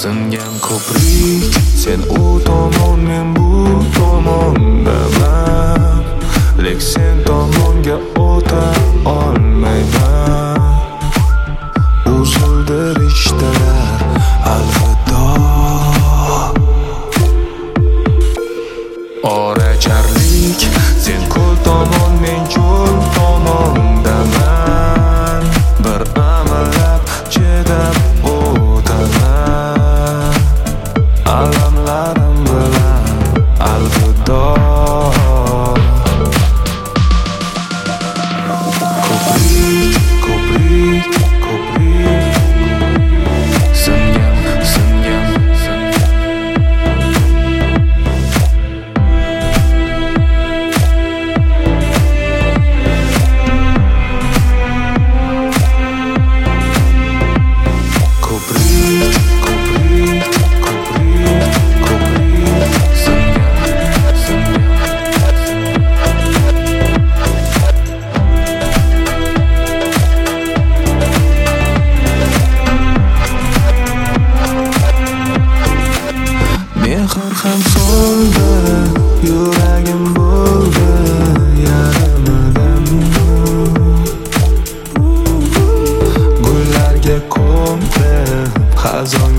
Singan ko'prik, sen u tomon, men bu tomondaman. Lek sen tomonga o'ta olmayman. Uzildi rishtalar, alvido. Oracharlik, sen ko'l tomon, men cho'l tomondaman. Bir amallab chidab o'taman. Alamlarim bilan alvido. Ko'prik, ko'prik, ko'prik. Singan, singan, singan. Ko'prik, ko'prik, ko'prik, ko'prik. Singan, singan. Mehr ham soldi, yuragim bo'ldi yarim. Gullarga ko'mdim, xazon